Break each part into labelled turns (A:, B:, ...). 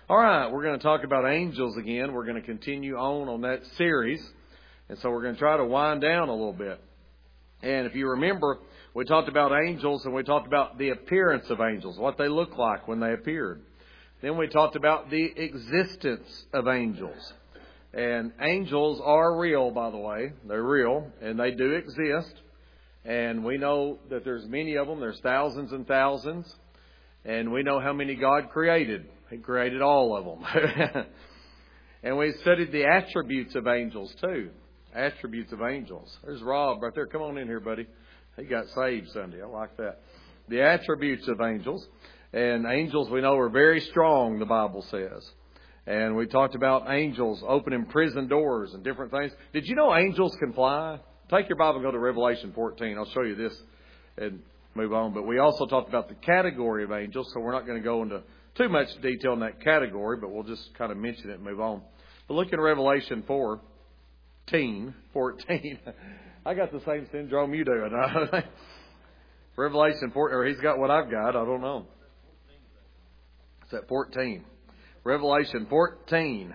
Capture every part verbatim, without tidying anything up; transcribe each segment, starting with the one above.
A: All right, we're going to talk about angels again. We're going to continue on on that series. And so we're going to try to wind down a little bit. And if you remember, we talked about angels and we talked about the appearance of angels, what they look like when they appeared. Then we talked about the existence of angels. And angels are real, by the way. They're real and they do exist. And we know that there's many of them. There's thousands and thousands. And we know how many God created. He created all of them. And we studied the attributes of angels too. Attributes of angels. There's Rob right there. Come on in here, buddy. He got saved Sunday. I like that. The attributes of angels. And angels we know are very strong, the Bible says. And we talked about angels opening prison doors and different things. Did you know angels can fly? Take your Bible and go to Revelation fourteen. I'll show you this and move on. But we also talked about the category of angels, so we're not going to go into too much detail in that category, but we'll just kind of mention it and move on. But look in Revelation fourteen. fourteen. I got the same syndrome you do. Revelation four, or he's got what I've got. I don't know. It's at fourteen. Revelation fourteen.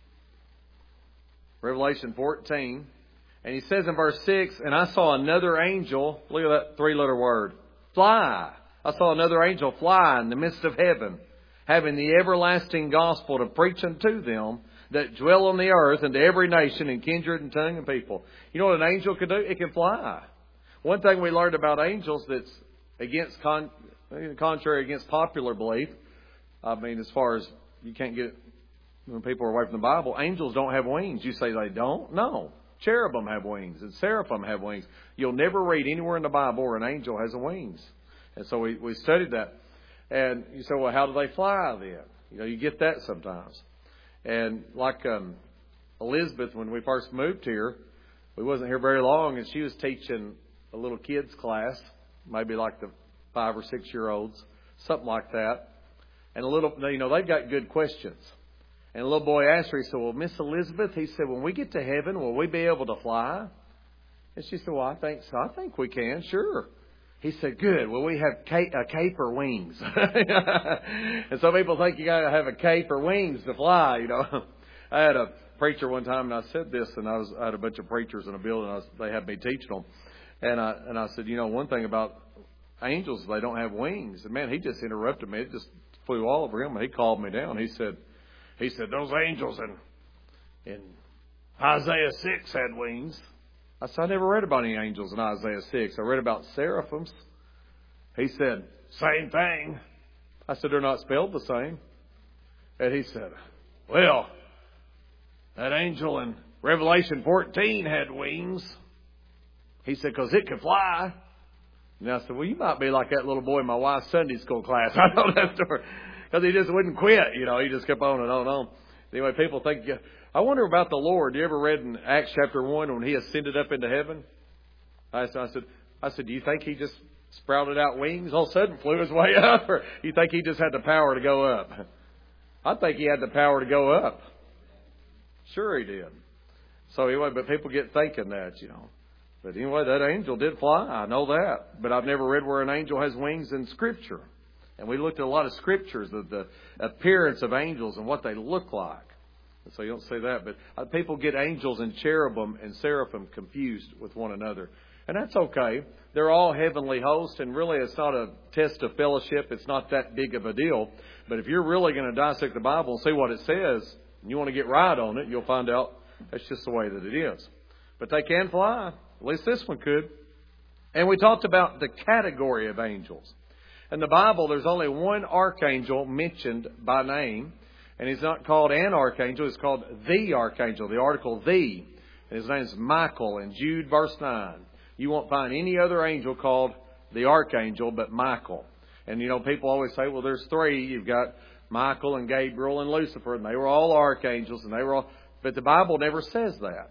A: Revelation fourteen. And he says in verse six, and I saw another angel, look at that three-letter word, fly. I saw another angel fly in the midst of heaven, having the everlasting gospel to preach unto them that dwell on the earth, and to every nation and kindred and tongue and people. You know what an angel can do? It can fly. One thing we learned about angels that's against con- contrary against popular belief, I mean, as far as you can't get it when people are away from the Bible, angels don't have wings. You say they don't? No. Cherubim have wings and seraphim have wings. You'll never read anywhere in the Bible where an angel has wings. And so we, we studied that. And you say, well, how do they fly then? You know, you get that sometimes. And like um, Elizabeth, when we first moved here, we wasn't here very long, and she was teaching a little kids class, maybe like the five or six year olds, something like that. And a little, you know, they've got good questions. And a little boy asked her, he said, well, Miss Elizabeth, he said, when we get to heaven, will we be able to fly? And she said, well, I think so. I think we can, sure. He said, good. Will we have cape, a cape or wings? And some people think you got to have a cape or wings to fly, you know. I had a preacher one time, and I said this, and I, was, I had a bunch of preachers in a building. I was, they had me teaching them. And I, and I said, you know, one thing about angels, they don't have wings. And man, he just interrupted me. It just flew all over him. And he called me down. He said, He said, those angels in, in Isaiah six had wings. I said, I never read about any angels in Isaiah six. I read about seraphims. He said, same thing. I said, they're not spelled the same. And he said, well, that angel in Revelation fourteen had wings. He said, because it could fly. And I said, well, you might be like that little boy in my wife's Sunday school class. I know that story. Because he just wouldn't quit, you know. He just kept on and on and on. Anyway, people think, I wonder about the Lord. You ever read in Acts chapter one when he ascended up into heaven? I said, I said, I said, do you think he just sprouted out wings all of a sudden flew his way up? Or you think he just had the power to go up? I think he had the power to go up. Sure he did. So anyway, but people get thinking that, you know. But anyway, that angel did fly. I know that. But I've never read where an angel has wings in Scripture. And we looked at a lot of scriptures of the appearance of angels and what they look like. So you don't say that. But people get angels and cherubim and seraphim confused with one another. And that's okay. They're all heavenly hosts. And really it's not a test of fellowship. It's not that big of a deal. But if you're really going to dissect the Bible and see what it says, and you want to get right on it, you'll find out that's just the way that it is. But they can fly. At least this one could. And we talked about the category of angels. In the Bible, there's only one archangel mentioned by name. And he's not called an archangel. He's called the archangel, the article the. And his name is Michael in Jude verse nine. You won't find any other angel called the archangel but Michael. And, you know, people always say, well, there's three. You've got Michael and Gabriel and Lucifer. And they were all archangels. And they were all... But the Bible never says that.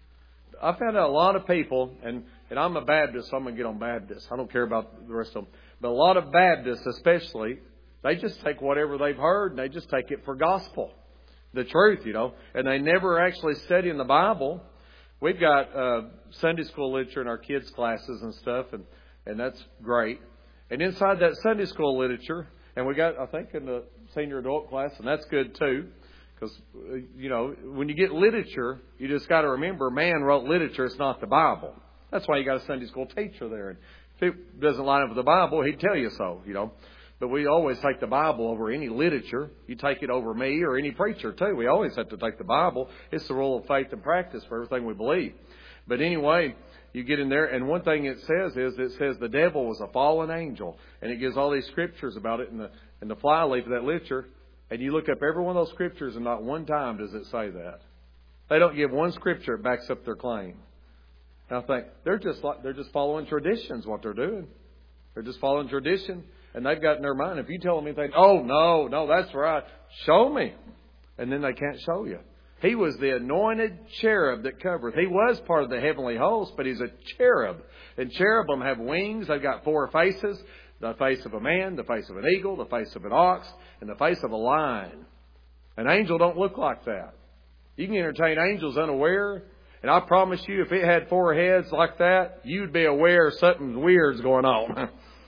A: I found out a lot of people, and, and I'm a Baptist, so I'm going to get on Baptist. I don't care about the rest of them. But a lot of Baptists especially, they just take whatever they've heard and they just take it for gospel. The truth, you know. And they never actually study in the Bible. We've got uh, Sunday school literature in our kids' classes and stuff, and, and that's great. And inside that Sunday school literature, and we got, I think in the senior adult class, and that's good too. Because, you know, when you get literature, you just got to remember, man wrote literature, it's not the Bible. That's why you got a Sunday school teacher there. And if it doesn't line up with the Bible, he'd tell you so, you know. But we always take the Bible over any literature. You take it over me or any preacher too. We always have to take the Bible. It's the rule of faith and practice for everything we believe. But anyway, you get in there, and one thing it says is it says the devil was a fallen angel, and it gives all these scriptures about it in the in the flyleaf of that literature. And you look up every one of those scriptures, and not one time does it say that. They don't give one scripture that backs up their claim. And I think they're just like they're just following traditions. What they're doing, they're just following tradition, and they've got in their mind. If you tell them anything, oh no, no, that's right, show me, and then they can't show you. He was the anointed cherub that covereth. He was part of the heavenly host, but he's a cherub. And cherubim have wings. They've got four faces. The face of a man, the face of an eagle, the face of an ox, and the face of a lion. An angel don't look like that. You can entertain angels unaware. And I promise you, if it had four heads like that, you'd be aware something weird's going on.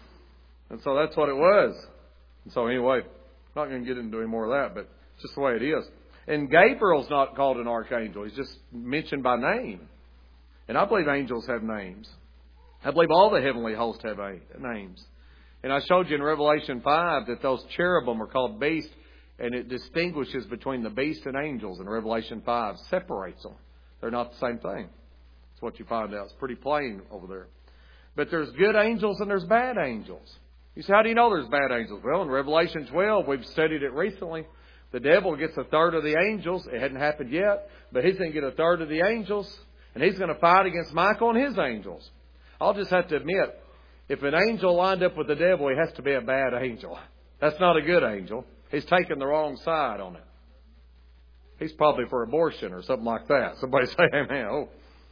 A: And so that's what it was. And so anyway, I'm not going to get into any more of that, but it's just the way it is. And Gabriel's not called an archangel. He's just mentioned by name. And I believe angels have names. I believe all the heavenly hosts have names. And I showed you in Revelation five that those cherubim are called beasts, and it distinguishes between the beast and angels in Revelation five, separates them. They're not the same thing. That's what you find out. It's pretty plain over there. But there's good angels and there's bad angels. You say, how do you know there's bad angels? Well, in Revelation twelve, we've studied it recently. The devil gets a third of the angels. It hadn't happened yet, but he's going to get a third of the angels, and he's going to fight against Michael and his angels. I'll just have to admit, if an angel lined up with the devil, he has to be a bad angel. That's not a good angel. He's taking the wrong side on it. He's probably for abortion or something like that. Somebody say, amen. Oh,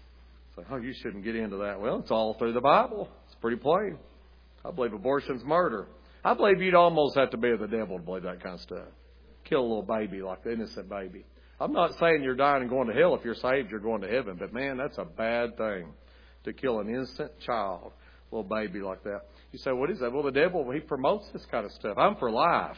A: so, oh, you shouldn't get into that. Well, it's all through the Bible. It's pretty plain. I believe abortion's murder. I believe you'd almost have to be the devil to believe that kind of stuff. Kill a little baby like the innocent baby. I'm not saying you're dying and going to hell. If you're saved, you're going to heaven. But man, that's a bad thing to kill an innocent child, a little baby like that. You say, what is that? Well, the devil, he promotes this kind of stuff. I'm for life.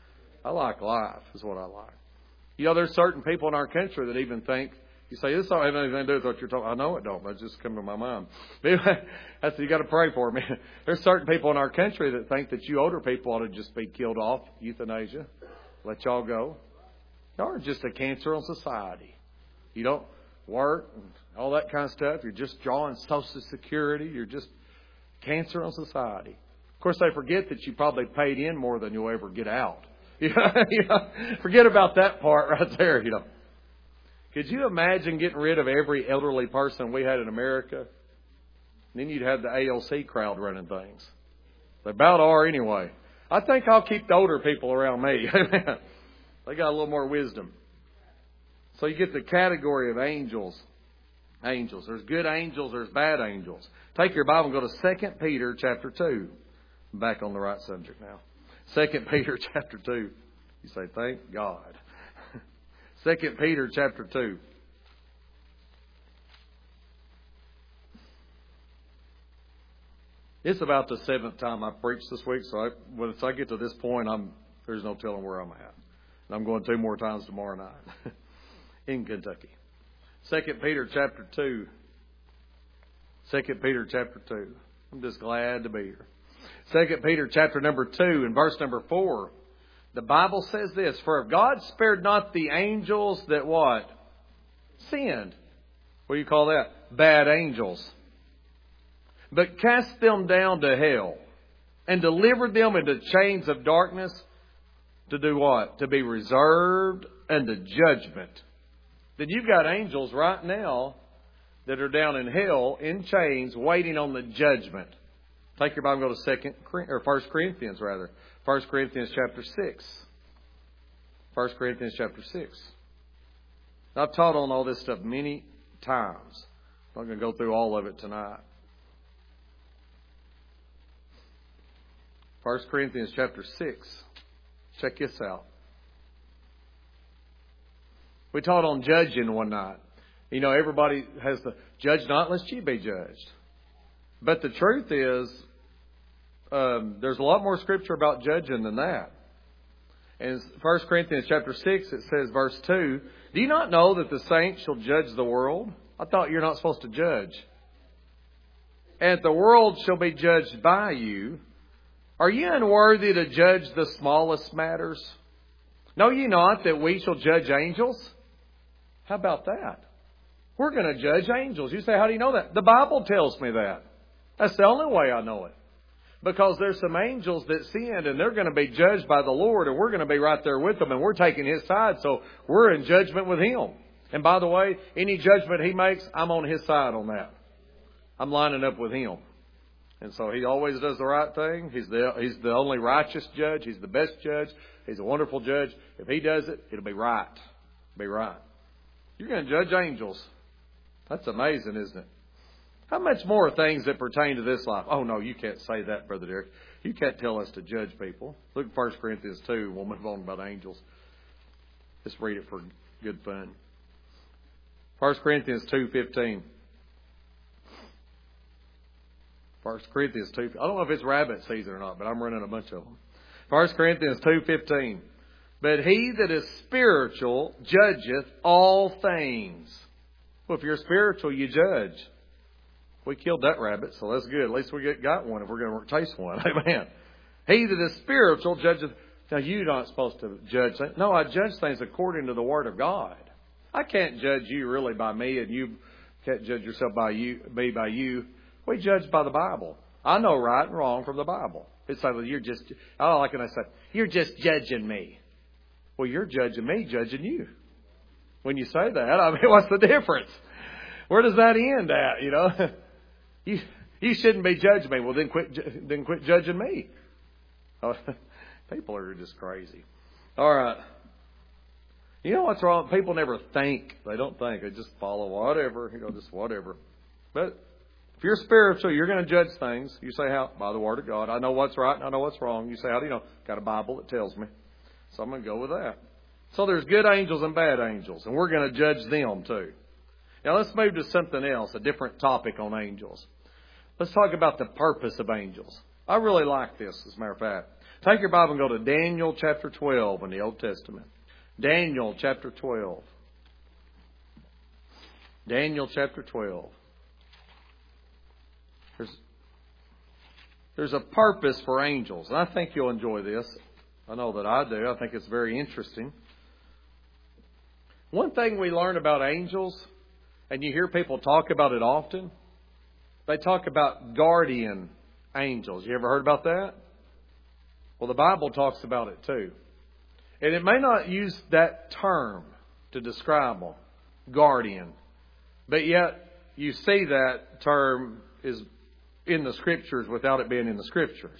A: I like life is what I like. You know, there's certain people in our country that even think, you say, this don't have anything to do with what you're talking. I know it don't. That's just come to my mind. That's, you got to pray for me. There's certain people in our country that think that you older people ought to just be killed off, euthanasia. Let y'all go. Y'all are just a cancer on society. You don't work and all that kind of stuff. You're just drawing Social Security. You're just cancer on society. Of course, they forget that you probably paid in more than you'll ever get out. You know, forget about that part right there. You know, could you imagine getting rid of every elderly person we had in America? And then you'd have the A L C crowd running things. They about are anyway. I think I'll keep the older people around me. They got a little more wisdom. So you get the category of angels. Angels. There's good angels. There's bad angels. Take your Bible and go to Second Peter chapter two. I'm back on the right subject now. Second Peter chapter two. You say, thank God. Second Peter chapter two. It's about the seventh time I've preached this week, so I, once I get to this point, I'm there's no telling where I'm at. And I'm going two more times tomorrow night in Kentucky. Second Peter chapter two. Second Peter chapter two. I'm just glad to be here. Second Peter chapter number two and verse number four. The Bible says this, for if God spared not the angels that what? Sinned. What do you call that? Bad angels. But cast them down to hell and delivered them into chains of darkness to do what? To be reserved unto judgment. Then you've got angels right now that are down in hell in chains waiting on the judgment. Take your Bible and go to Second or First Corinthians rather. First Corinthians chapter six. First Corinthians chapter six. I've taught on all this stuff many times. I'm not going to go through all of it tonight. First Corinthians chapter six. Check this out. We taught on judging one night. You know, everybody has the judge not lest ye be judged. But the truth is, um, there's a lot more scripture about judging than that. In First Corinthians chapter six, it says, verse two, do you not know that the saints shall judge the world? I thought you're not supposed to judge. And the world shall be judged by you. Are you unworthy to judge the smallest matters? Know ye not that we shall judge angels? How about that? We're going to judge angels. You say, how do you know that? The Bible tells me that. That's the only way I know it. Because there's some angels that sinned and they're going to be judged by the Lord, and we're going to be right there with them, and we're taking His side, so we're in judgment with Him. And by the way, any judgment He makes, I'm on His side on that. I'm lining up with Him. And so He always does the right thing. He's the, he's the only righteous judge. He's the best judge. He's a wonderful judge. If He does it, it'll be right. It'll be right. You're going to judge angels. That's amazing, isn't it? How much more things that pertain to this life? Oh, no, you can't say that, Brother Derek. You can't tell us to judge people. Look at First Corinthians two. We'll move on about angels. Just read it for good fun. First Corinthians two fifteen. First Corinthians two. I don't know if it's rabbit season or not, but I'm running a bunch of them. First Corinthians two fifteen. But he that is spiritual judgeth all things. Well, if you're spiritual, you judge. We killed that rabbit, so that's good. At least we get, got one if we're going to taste one. Amen. He that is spiritual judgeth. Now, you're not supposed to judge things. No, I judge things according to the Word of God. I can't judge you really by me, and you can't judge yourself by you, me by you. We judge by the Bible. I know right and wrong from the Bible. It's like, well, you're just, oh, like when I say, you're just judging me. Well, you're judging me, judging you. When you say that, I mean, what's the difference? Where does that end at, you know? You you shouldn't be judging me. Well, then quit then quit judging me. Oh, people are just crazy. All right. You know what's wrong? People never think. They don't think. They just follow whatever. You know, just whatever. But if you're spiritual, you're going to judge things. You say, how? By the Word of God. I know what's right and I know what's wrong. You say, how do you know? Got a Bible that tells me. So I'm going to go with that. So there's good angels and bad angels. And we're going to judge them too. Now let's move to something else, a different topic on angels. Let's talk about the purpose of angels. I really like this, as a matter of fact. Take your Bible and go to Daniel chapter twelve in the Old Testament. Daniel chapter twelve. Daniel chapter twelve. There's, there's a purpose for angels. And I think you'll enjoy this. I know that I do. I think it's very interesting. One thing we learn about angels, and you hear people talk about it often, they talk about guardian angels. You ever heard about that? Well, the Bible talks about it too. And it may not use that term to describe them, guardian. But yet, you see that term is in the Scriptures without it being in the Scriptures.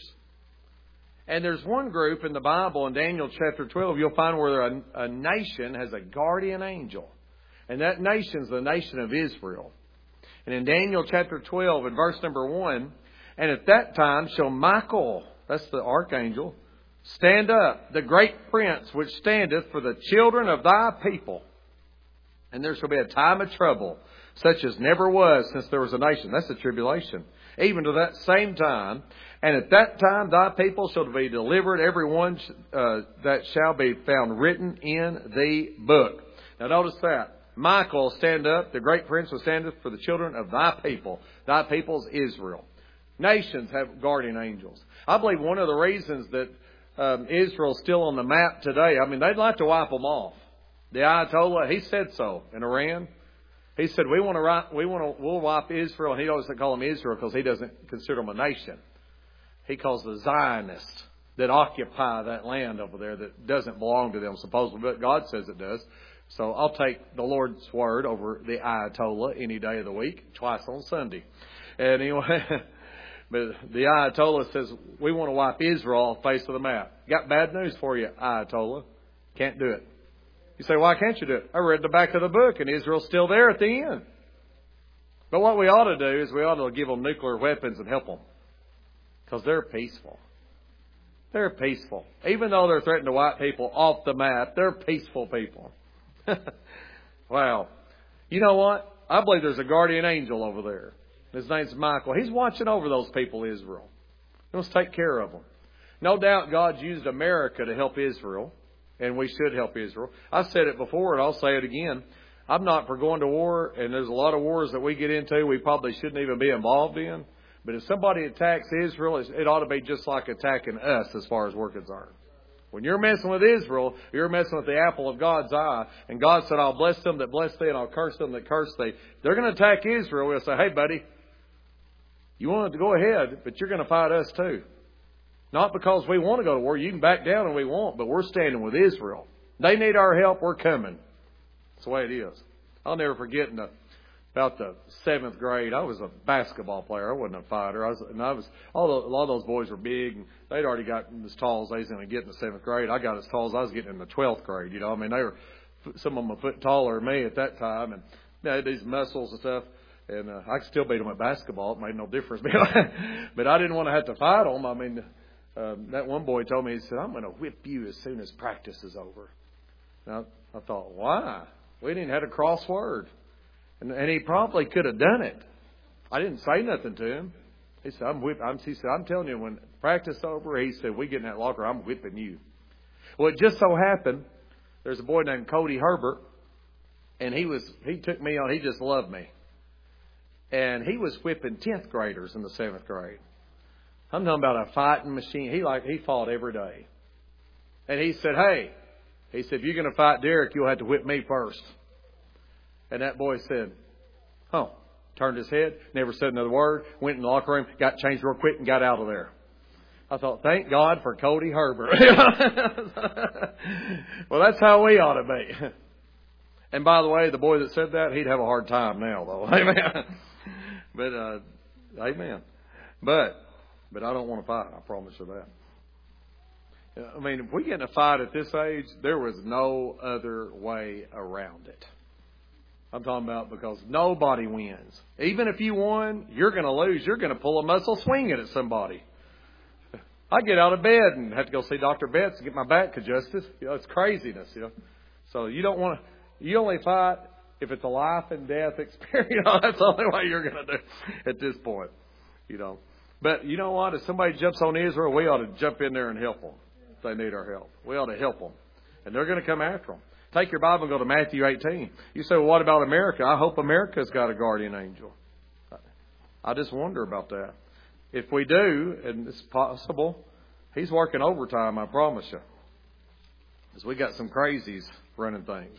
A: And there's one group in the Bible, in Daniel chapter twelve, you'll find where a, a nation has a guardian angel. And that nation is the nation of Israel. And in Daniel chapter twelve, in verse number one, and at that time shall Michael, that's the archangel, stand up, the great prince which standeth for the children of thy people. And there shall be a time of trouble, such as never was since there was a nation. That's the tribulation. Even to that same time. And at that time thy people shall be delivered, every one uh, that shall be found written in the book. Now notice that. Michael stand up, the great prince will stand up for the children of thy people. Thy people's Israel. Nations have guardian angels. I believe one of the reasons that um, Israel's still on the map today, I mean, they'd like to wipe them off. The Ayatollah, he said so in Iran. He said, we want to, we want to, we'll wipe Israel. And he doesn't call them Israel because he doesn't consider them a nation. He calls the Zionists that occupy that land over there that doesn't belong to them supposedly, but God says it does. So I'll take the Lord's word over the Ayatollah any day of the week, twice on Sunday. And anyway, but the Ayatollah says, we want to wipe Israel off the face of the map. Got bad news for you, Ayatollah. Can't do it. You say, why can't you do it? I read the back of the book and Israel's still there at the end. But what we ought to do is we ought to give them nuclear weapons and help them. Because they're peaceful. They're peaceful. Even though they're threatening to wipe people off the map, they're peaceful people. Wow. You know what? I believe there's a guardian angel over there. His name's Michael. He's watching over those people, Israel. He wants to take care of them. No doubt God's used America to help Israel. And we should help Israel. I said it before and I'll say it again. I'm not for going to war, and there's a lot of wars that we get into we probably shouldn't even be involved in. But if somebody attacks Israel, it ought to be just like attacking us as far as we're concerned. When you're messing with Israel, you're messing with the apple of God's eye. And God said, I'll bless them that bless thee and I'll curse them that curse thee. They're going to attack Israel. We'll say, hey, buddy, you want to go ahead, but you're going to fight us too. Not because we want to go to war. You can back down and we won't, but we're standing with Israel. They need our help. We're coming. That's the way it is. I'll never forget in the, about the seventh grade, I was a basketball player. I wasn't a fighter. I was, and I was, all the, a lot of those boys were big, and they'd already gotten as tall as they was going to get in the seventh grade. I got as tall as I was getting in the twelfth grade. You know, I mean, they were, some of them a foot taller than me at that time, and they had these muscles and stuff. And uh, I could still beat them at basketball. It made no difference. But I didn't want to have to fight them. I mean, uh, that one boy told me, he said, I'm going to whip you as soon as practice is over. Now, I thought, why? We didn't have a crossword. And, and he probably could have done it. I didn't say nothing to him. He said, I'm whip, I'm, he said, I'm telling you, when practice over, he said, we get in that locker, I'm whipping you. Well, it just so happened, there's a boy named Cody Herbert, and he was, he took me on, he just loved me. And he was whipping tenth graders in the seventh grade. I'm talking about a fighting machine. He like, he fought every day. And he said, hey, he said, if you're going to fight Derek, you'll have to whip me first. And that boy said, oh, turned his head, never said another word, went in the locker room, got changed real quick and got out of there. I thought, thank God for Cody Herbert. Well, that's how we ought to be. And by the way, the boy that said that, he'd have a hard time now, though. Amen. But, uh, amen. But, but I don't want to fight. I promise you that. I mean, if we get in a fight at this age, there was no other way around it. I'm talking about because nobody wins. Even if you won, you're going to lose. You're going to pull a muscle swinging at somebody. I get out of bed and have to go see Doctor Betts to get my back adjusted. You know, it's craziness. You know, so you don't want to. You only fight if it's a life and death experience. You know, that's the only way you're going to do at this point. You know, but you know what? If somebody jumps on Israel, we ought to jump in there and help them. If they need our help, we ought to help them, and they're going to come after them. Take your Bible and go to Matthew eighteen. You say, well, what about America? I hope America's got a guardian angel. I just wonder about that. If we do, and it's possible, he's working overtime, I promise you. Because we got some crazies running things.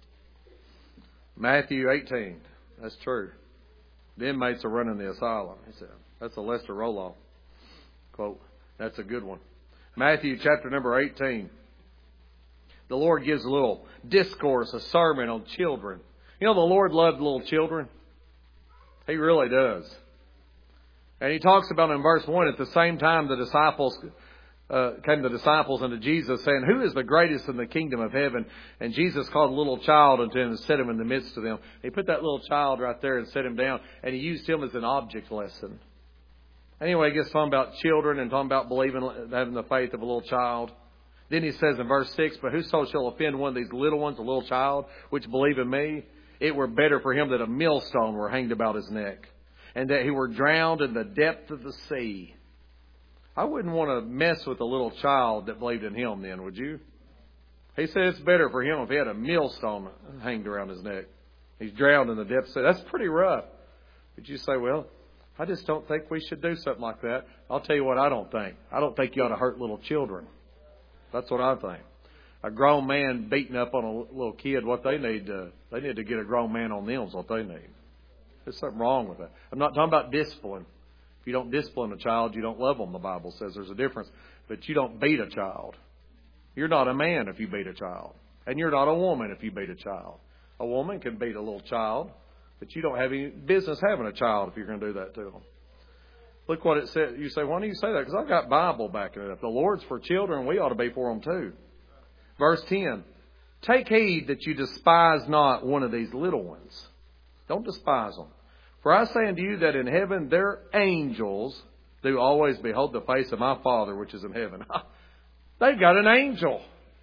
A: Matthew eighteen. That's true. The inmates are running the asylum. He said, that's a Lester Roloff quote. That's a good one. Matthew chapter number eighteen. The Lord gives a little discourse, a sermon on children. You know, the Lord loved little children. He really does. And he talks about in verse one, at the same time the disciples uh, came the disciples unto Jesus, saying, who is the greatest in the kingdom of heaven? And Jesus called a little child unto him and set him in the midst of them. He put that little child right there and set him down, and he used him as an object lesson. Anyway, he gets talking about children and talking about believing, having the faith of a little child. Then he says in verse six, but whoso shall offend one of these little ones, a little child, which believe in me, it were better for him that a millstone were hanged about his neck, and that he were drowned in the depth of the sea. I wouldn't want to mess with a little child that believed in him then, would you? He said it's better for him if he had a millstone hanged around his neck. He's drowned in the depth of the sea. That's pretty rough. But you say, well, I just don't think we should do something like that. I'll tell you what I don't think. I don't think you ought to hurt little children. That's what I think. A grown man beating up on a little kid, what they need to, they need to get a grown man on them is what they need. There's something wrong with that. I'm not talking about discipline. If you don't discipline a child, you don't love them, the Bible says. There's a difference. But you don't beat a child. You're not a man if you beat a child. And you're not a woman if you beat a child. A woman can beat a little child, but you don't have any business having a child if you're going to do that to them. Look what it said. You say, why do you say that? Because I've got Bible backing it up. The Lord's for children. We ought to be for them too. Verse ten. Take heed that you despise not one of these little ones. Don't despise them. For I say unto you that in heaven their angels do always behold the face of my Father which is in heaven. They've got an angel.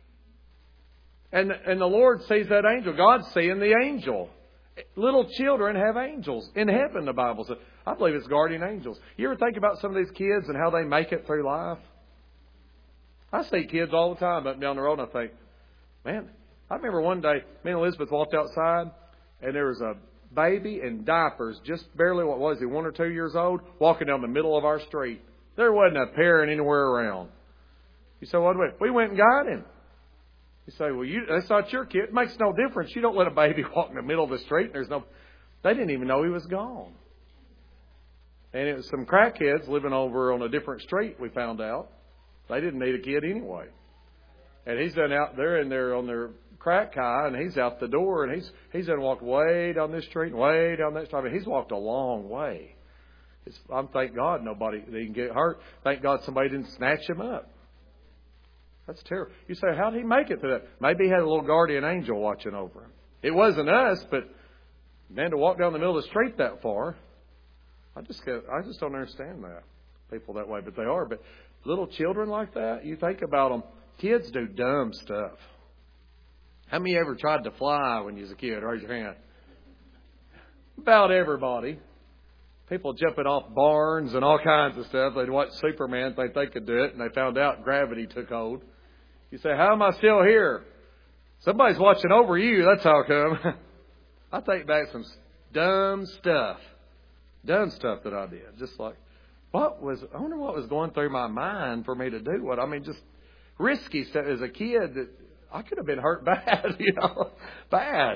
A: And, and the Lord sees that angel. God's seeing the angel. Little children have angels in heaven, the Bible says. I believe it's guardian angels. You ever think about some of these kids and how they make it through life? I see kids all the time up and down the road and I think, Man, I remember one day, me and Elizabeth walked outside, and there was a baby in diapers, just barely, what was he, one or two years old, walking down the middle of our street. There wasn't a parent anywhere around. You say, what? We went and got him. You say, well, you, that's not your kid. It makes no difference. You don't let a baby walk in the middle of the street. And there's no. They didn't even know he was gone. And it was some crackheads living over on a different street, we found out. They didn't need a kid anyway. And he's done out there in there on their crack high, and he's out the door, and he's he's done walked way down this street and way down that street. I mean, he's walked a long way. It's, I'm thank God nobody they can get hurt. Thank God somebody didn't snatch him up. That's terrible. You say, how did he make it to that? Maybe he had a little guardian angel watching over him. It wasn't us, but man, to walk down the middle of the street that far, I just get, I just don't understand that. People that way, but they are. But little children like that, you think about them. Kids do dumb stuff. How many ever tried to fly when you was a kid? Raise your hand. About everybody. People jumping off barns and all kinds of stuff. They'd watch Superman, think they could do it, and they found out gravity took hold. You say, how am I still here? Somebody's watching over you. That's how come. I think back some dumb stuff. Dumb stuff that I did. Just like, what was, I wonder what was going through my mind for me to do what, I mean, just risky stuff as a kid that I could have been hurt bad, you know, bad.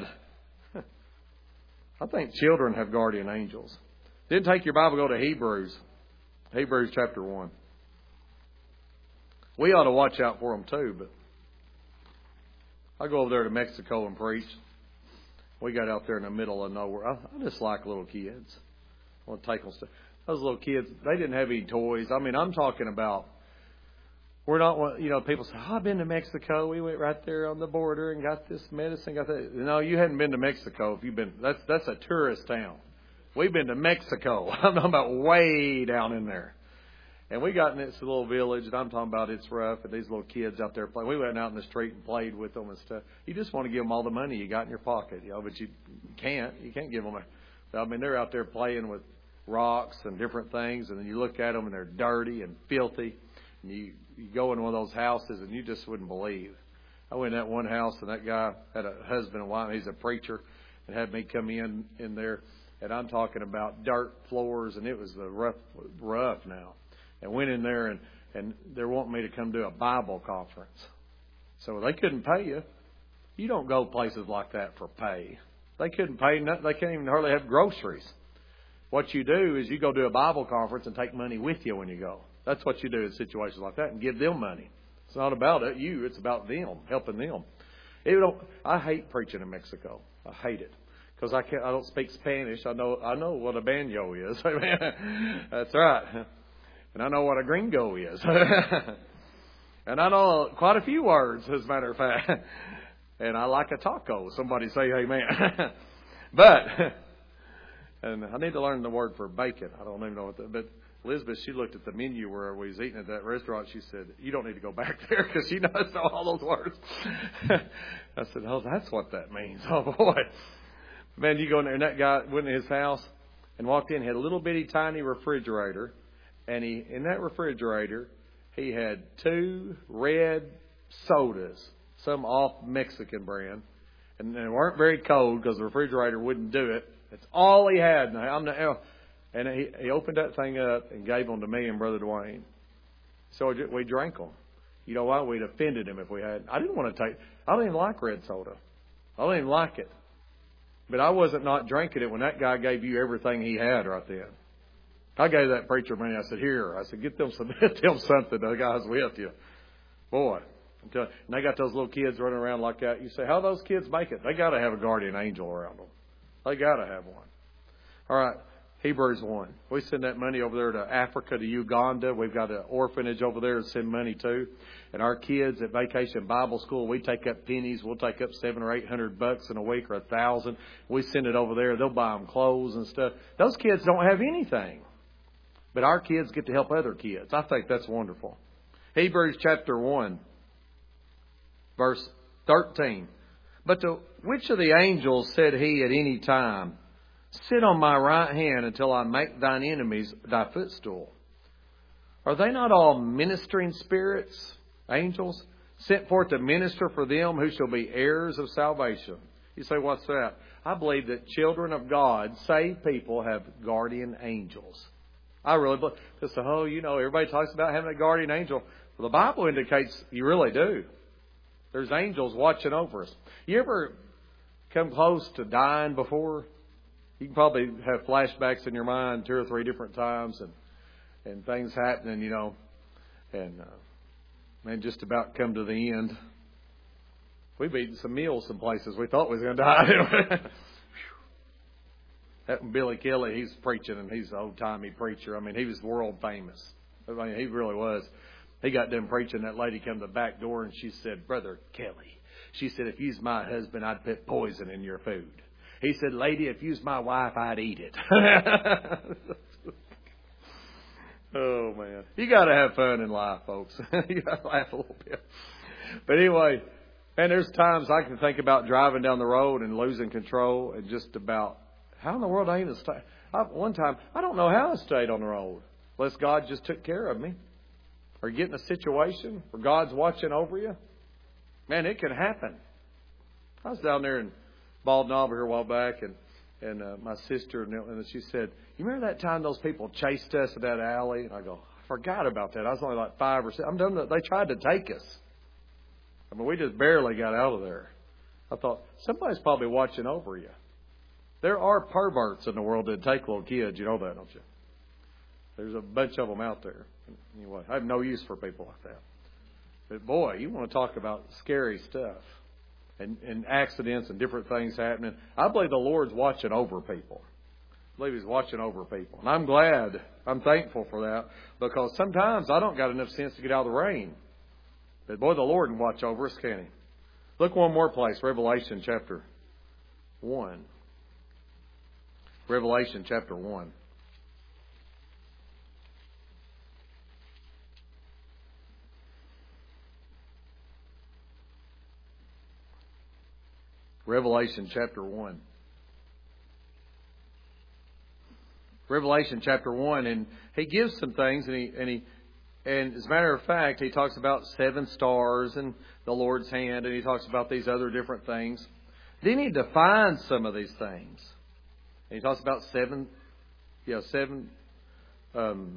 A: I think children have guardian angels. Then take your Bible, go to Hebrews. Hebrews chapter one. We ought to watch out for them too, but I go over there to Mexico and preach. We got out there in the middle of nowhere. I, I just like little kids. I want to take them stuff. Those little kids, they didn't have any toys. I mean, I'm talking about, we're not, you know, people say, oh, I've been to Mexico. We went right there on the border and got this medicine, got that. No, you hadn't been to Mexico. If you've been, that's that's a tourist town. We've been to Mexico. I'm talking about way down in there. And we got in this little village, and I'm talking about it's rough, and these little kids out there playing. We went out in the street and played with them and stuff. You just want to give them all the money you got in your pocket, you know, but you can't. You can't give them a, I mean, they're out there playing with rocks and different things, and then you look at them, and they're dirty and filthy. And you, you go in one of those houses, and you just wouldn't believe. I went in that one house, and that guy had a husband and wife. He's a preacher, and had me come in in there. And I'm talking about dirt floors, and it was the rough, rough now. And went in there, and, and they're wanting me to come do a Bible conference. So they couldn't pay you. You don't go places like that for pay. They couldn't pay nothing. They can't even hardly have groceries. What you do is you go do a Bible conference and take money with you when you go. That's what you do in situations like that, and give them money. It's not about it, you. It's about them, helping them. It don't, I hate preaching in Mexico. I hate it. Because I can't, I don't speak Spanish. I know, I know what a banjo is. That's right. And I know what a gringo is. And I know quite a few words, as a matter of fact. And I like a taco. Somebody say amen. But, and I need to learn the word for bacon. I don't even know what that, but Elizabeth, she looked at the menu where we was eating at that restaurant. She said, you don't need to go back there because she knows all those words. I said, oh, that's what that means. Oh, boy. Man, you go in there, and that guy went in his house and walked in, had a little bitty tiny refrigerator. And he, in that refrigerator, he had two red sodas, some off Mexican brand. And they weren't very cold because the refrigerator wouldn't do it. That's all he had. And he, he opened that thing up and gave them to me and Brother Dwayne. So we drank them. You know why? We'd offended him if we hadn't. I didn't want to take, I don't even like red soda. I don't even like it. But I wasn't not drinking it when that guy gave you everything he had right then. I gave that preacher money. I said, here. I said, get them some, get them something. The guy's with you. Boy. And they got those little kids running around like that. You say, how those kids make it? They got to have a guardian angel around them. They got to have one. All right. Hebrews one. We send that money over there to Africa, to Uganda. We've got an orphanage over there to send money to. And our kids at Vacation Bible School, we take up pennies. We'll take up seven or eight hundred bucks in a week or a thousand. We send it over there. They'll buy them clothes and stuff. Those kids don't have anything. But our kids get to help other kids. I think that's wonderful. Hebrews chapter one, verse thirteen. But to which of the angels said he at any time, sit on my right hand until I make thine enemies thy footstool? Are they not all ministering spirits, angels, sent forth to minister for them who shall be heirs of salvation. You say, what's that? I believe that children of God, saved people, have guardian angels. I really believe. Just, oh, you know, everybody talks about having a guardian angel. Well, the Bible indicates you really do. There's angels watching over us. You ever come close to dying before? You can probably have flashbacks in your mind two or three different times and, and things happening, you know, and, uh, man, just about come to the end. We've eaten some meals some places we thought we was going to die. That Billy Kelly, he's preaching, and he's an old-timey preacher. I mean, he was world famous. I mean, he really was. He got done preaching. That lady came to the back door, and she said, Brother Kelly, she said, if you's my husband, I'd put poison in your food. He said, lady, if you's my wife, I'd eat it. Oh, man. You got to have fun in life, folks. You got to laugh a little bit. But anyway, man, there's times I can think about driving down the road and losing control and just about, how in the world I even stay? I, one time, I don't know how I stayed on the road. Unless God just took care of me. Or get in a situation where God's watching over you. Man, it can happen. I was down there in Bald Knob here a while back, and and uh, my sister, and she said, you remember that time those people chased us in that alley? And I go, I forgot about that. I was only like five or six. I'm done. They tried to take us. I mean, we just barely got out of there. I thought, somebody's probably watching over you. There are perverts in the world that take little kids. You know that, don't you? There's a bunch of them out there. Anyway, I have no use for people like that. But boy, you want to talk about scary stuff. And, and accidents and different things happening. I believe the Lord's watching over people. I believe He's watching over people. And I'm glad, I'm thankful for that. Because sometimes I don't got enough sense to get out of the rain. But boy, the Lord can watch over us, can He? Look one more place, Revelation chapter one. Revelation chapter one. Revelation chapter one. Revelation chapter one, and he gives some things, and he and he and as a matter of fact, he talks about seven stars and the Lord's hand, and he talks about these other different things. Then he defines some of these things. And he talks about seven, yeah, seven um,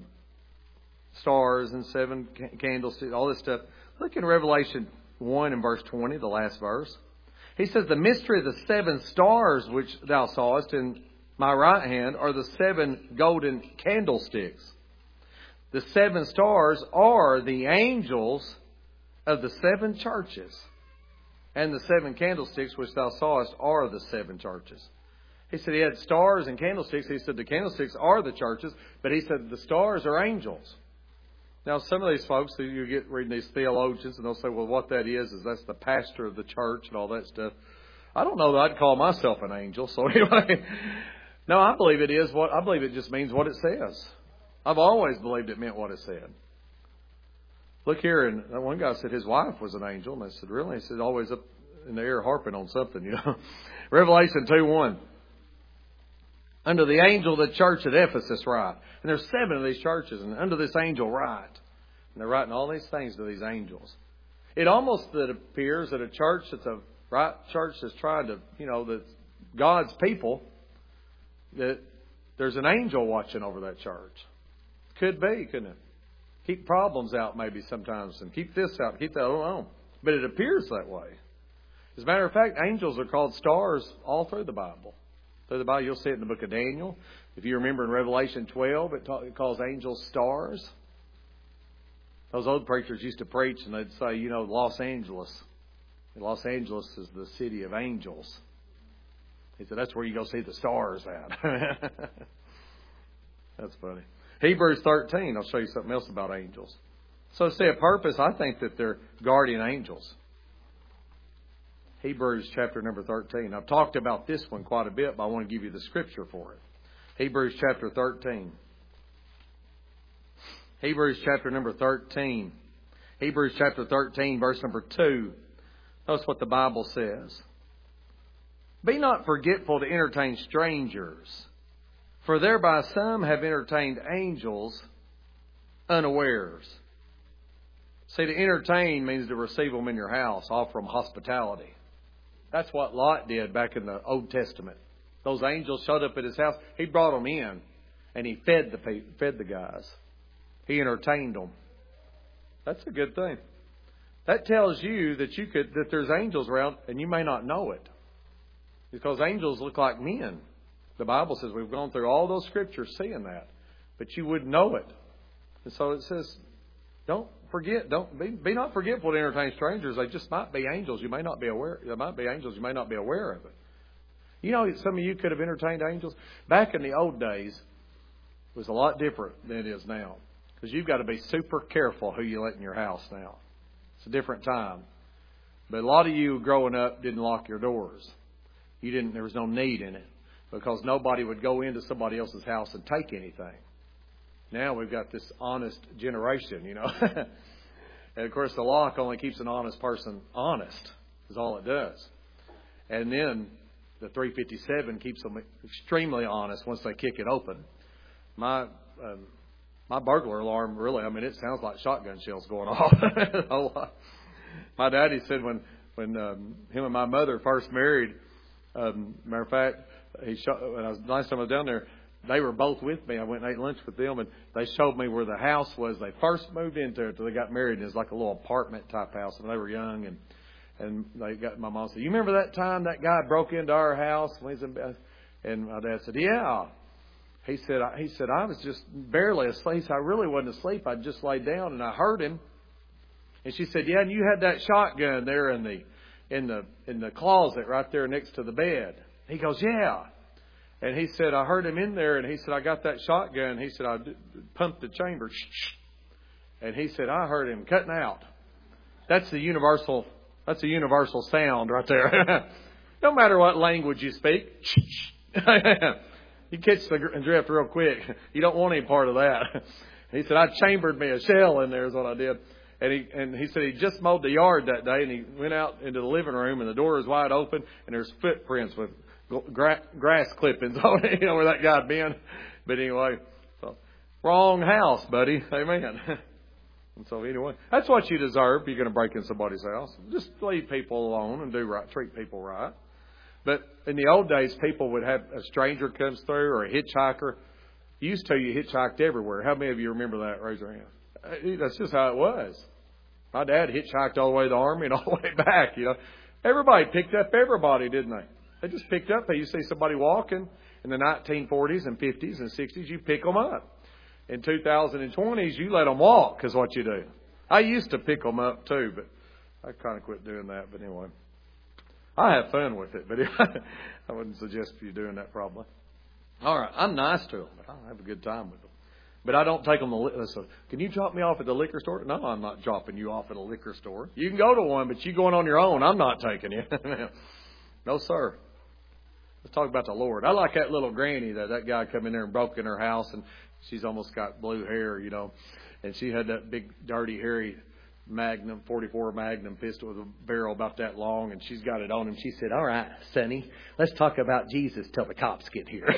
A: stars and seven candlesticks, all this stuff. Look in Revelation one and verse twenty, the last verse. He says, the mystery of the seven stars which thou sawest in my right hand are the seven golden candlesticks. The seven stars are the angels of the seven churches. And the seven candlesticks which thou sawest are the seven churches. He said he had stars and candlesticks. He said the candlesticks are the churches. But he said the stars are angels. Now, some of these folks, you get reading these theologians, and they'll say, well, what that is, is that's the pastor of the church and all that stuff. I don't know that I'd call myself an angel. So anyway, no, I believe it is what, I believe it just means what it says. I've always believed it meant what it said. Look here, and one guy said his wife was an angel. And I said, really? He said, always up in the air harping on something, you know. Revelation two one. Under the angel of the church at Ephesus write. And there's seven of these churches. And under this angel write. And they're writing all these things to these angels. It almost it appears that a church that's a right church that's trying to, you know, that God's people, that there's an angel watching over that church. Could be, couldn't it? Keep problems out maybe sometimes. And keep this out. Keep that. I don't know. But it appears that way. As a matter of fact, angels are called stars all through the Bible. Through the Bible, you'll see it in the book of Daniel. If you remember in Revelation twelve, it, ta- it calls angels stars. Those old preachers used to preach and they'd say, you know, Los Angeles. Los Angeles is the city of angels. He said, that's where you go see the stars at. That's funny. Hebrews thirteen, I'll show you something else about angels. So to say a purpose, I think that they're guardian angels. Hebrews chapter number thirteen. I've talked about this one quite a bit, but I want to give you the scripture for it. Hebrews chapter thirteen. Hebrews chapter number thirteen. Hebrews chapter thirteen, verse number two. Notice what the Bible says. Be not forgetful to entertain strangers, for thereby some have entertained angels unawares. See, to entertain means to receive them in your house, offer them hospitality. That's what Lot did back in the Old Testament. Those angels showed up at his house. He brought them in, and he fed the fed the guys. He entertained them. That's a good thing. That tells you that you could that there's angels around, and you may not know it, because angels look like men. The Bible says we've gone through all those scriptures seeing that, but you wouldn't know it. And so it says, don't forget, don't be, be not forgetful to entertain strangers. They just might be angels. You may not be aware. There might be angels. You may not be aware of it. You know, some of you could have entertained angels. Back in the old days, it was a lot different than it is now, because you've got to be super careful who you let in your house now. It's a different time. But a lot of you growing up didn't lock your doors. You didn't. There was no need in it, because nobody would go into somebody else's house and take anything. Now we've got this honest generation, you know. And of course the lock only keeps an honest person honest, is all it does. And then the three fifty-seven keeps them extremely honest once they kick it open. My um, my burglar alarm, really, I mean, it sounds like shotgun shells going off. My daddy said when, when um, him and my mother first married, um, matter of fact, he shot, when I was, last time I was down there, they were both with me. I went and ate lunch with them, and they showed me where the house was. They first moved into it until they got married. And it was like a little apartment type house, and they were young. And and they got my mom said, "You remember that time that guy broke into our house?" And my dad said, "Yeah." He said, "He said I was just barely asleep. I really wasn't asleep. I just laid down and I heard him." And she said, "Yeah, and you had that shotgun there in the in the in the closet right there next to the bed." He goes, "Yeah." And he said, I heard him in there, and he said, I got that shotgun. He said, I pumped the chamber. And he said, I heard him cutting out. That's the universal, that's a universal sound right there. No matter what language you speak. You catch the drift real quick. You don't want any part of that. He said, I chambered me a shell in there is what I did. And he and he said he just mowed the yard that day, and he went out into the living room, and the door was wide open, and there's footprints with Gra- grass clippings on it, you know, where that guy had been. But anyway, so, wrong house, buddy. Amen. And so anyway, that's what you deserve if you're going to break in somebody's house. Just leave people alone and do right, treat people right. But in the old days, people would have a stranger comes through or a hitchhiker. Used to, you hitchhiked everywhere. How many of you remember that? Raise your hand. That's just how it was. My dad hitchhiked all the way to the Army and all the way back, you know. Everybody picked up everybody, didn't they? They just picked up. You see somebody walking in the nineteen forties and fifties and sixties, you pick them up. In two thousand twenties, you let them walk is what you do. I used to pick them up too, but I kind of quit doing that. But anyway, I have fun with it, but I wouldn't suggest you doing that probably. All right, I'm nice to them, but I have a good time with them. But I don't take them to so can you drop me off at the liquor store? No, I'm not dropping you off at a liquor store. You can go to one, but you going on your own. I'm not taking you. No, sir. Let's talk about the Lord. I like that little granny that that guy come in there and broke in her house, and she's almost got blue hair, you know, and she had that big, dirty, hairy Magnum, forty-four Magnum pistol with a barrel about that long, and she's got it on him. She said, all right, Sonny, let's talk about Jesus till the cops get here.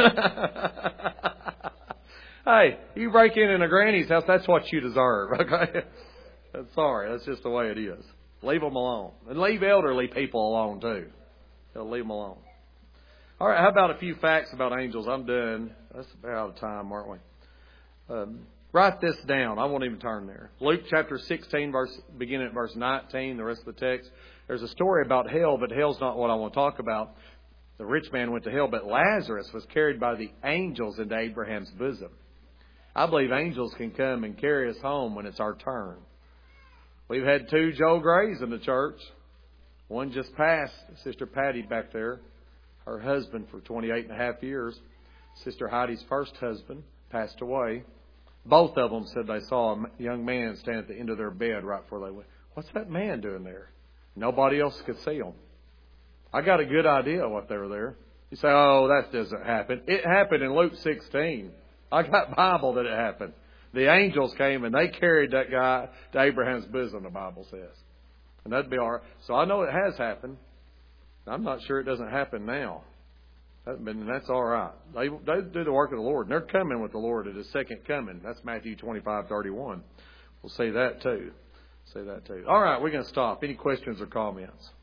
A: Hey, you break in in a granny's house, that's what you deserve, okay? Sorry, that's just the way it is. Leave them alone. And leave elderly people alone, too. They'll leave them alone. All right, how about a few facts about angels? I'm done. That's about out of time, aren't we? Um, write this down. I won't even turn there. Luke chapter sixteen, verse beginning at verse nineteen, the rest of the text. There's a story about hell, but hell's not what I want to talk about. The rich man went to hell, but Lazarus was carried by the angels into Abraham's bosom. I believe angels can come and carry us home when it's our turn. We've had two Joe Grays in the church. One just passed, Sister Patty back there. Her husband for twenty-eight and a half years. Sister Heidi's first husband passed away. Both of them said they saw a young man stand at the end of their bed right before they went. What's that man doing there? Nobody else could see him. I got a good idea what they were there. You say, oh, that doesn't happen. It happened in Luke sixteen. I got Bible that it happened. The angels came and they carried that guy to Abraham's bosom, the Bible says. And that'd be all right. So I know it has happened. I'm not sure it doesn't happen now. But that's all right. They, they do the work of the Lord. And they're coming with the Lord at His second coming. That's Matthew twenty-five thirty-one. We'll see that too. Say that too. All right, we're going to stop. Any questions or comments?